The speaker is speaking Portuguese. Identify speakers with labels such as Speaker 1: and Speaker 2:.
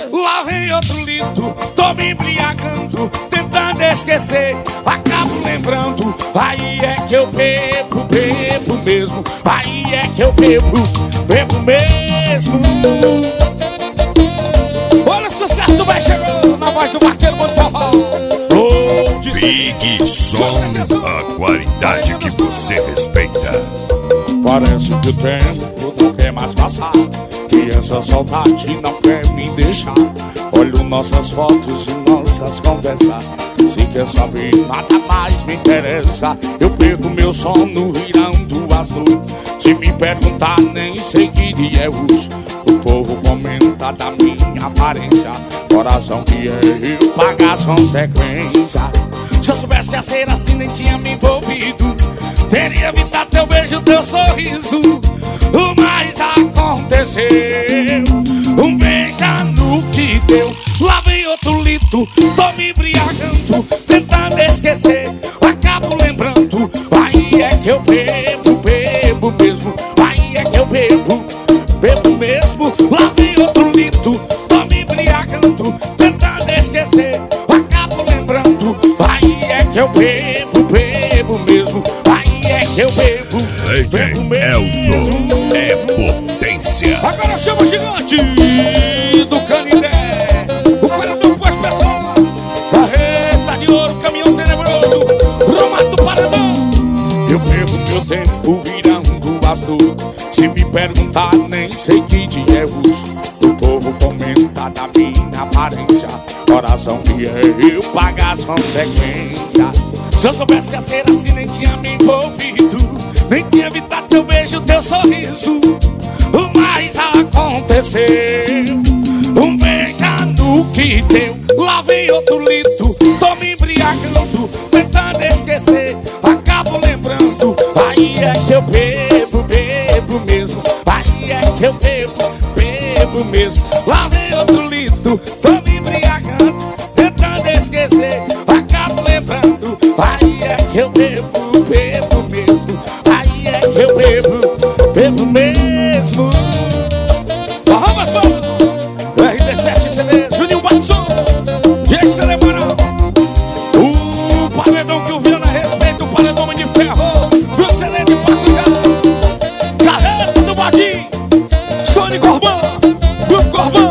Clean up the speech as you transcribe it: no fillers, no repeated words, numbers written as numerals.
Speaker 1: lá vem outro litro. Tô me embriagando, tentando esquecer, acabo lembrando. Aí é que eu bebo, bebo mesmo. Aí é que eu bebo, bebo mesmo. Olha o sucesso, vai chegando na voz do vaqueiro, muito forró.
Speaker 2: Big Som, a qualidade que você respeita.
Speaker 1: Parece que o tempo não quer mais passar, que essa saudade não quer me deixar. Olho nossas fotos e nossas conversas, se quer saber nada mais me interessa. Eu perco meu sono virando as noites, se me perguntar nem sei que dia é hoje. O povo comenta da minha aparência, coração que é eu pagar as consequências. Se eu soubesse que ia ser assim nem tinha me envolvido, teria evitado teu beijo, teu sorriso. O mais aconteceu, um beijo no que deu. Lá vem outro litro, tô me embriagando, tentando esquecer, acabo lembrando. Aí é que eu bebo, bebo mesmo. Aí é que eu bebo, bebo mesmo. Lá vem outro litro, tô me embriagando, tentando esquecer, acabo lembrando. Aí é que eu bebo, bebo mesmo. Aí é que eu bebo, bebo mesmo.
Speaker 2: É potência.
Speaker 1: Agora chama o gigante do Canindé, o cara do pós pessoal, carreta de ouro, caminhão tenebroso, Romato do Paradão. Eu perco meu tempo virando as noites, se me perguntar nem sei que dia é hoje. O povo comenta da minha aparência, coração que é eu pagar as consequências. Se eu soubesse que ia ser assim nem tinha me envolvido, nem tinha evitado teu beijo, teu sorriso. O mais aconteceu, um beijo no que deu. Lá vem outro litro, tô me embriagando, tentando esquecer, acabo lembrando. Aí é que eu bebo, bebo mesmo. Aí é que eu bebo, bebo mesmo. Lá vem outro litro, tô me embriagando, tentando esquecer, acabo lembrando. Aí é que eu bebo, bebo mesmo. Aí é que eu bebo, bebo mesmo. Arroba RD7 CD, Juninho Batson, Diego Celemana. O paredão que o Viana respeita, o paredão de ferro, o CD de Paco já. Carreta do Badim, Sônico Corban, Grupo Corban.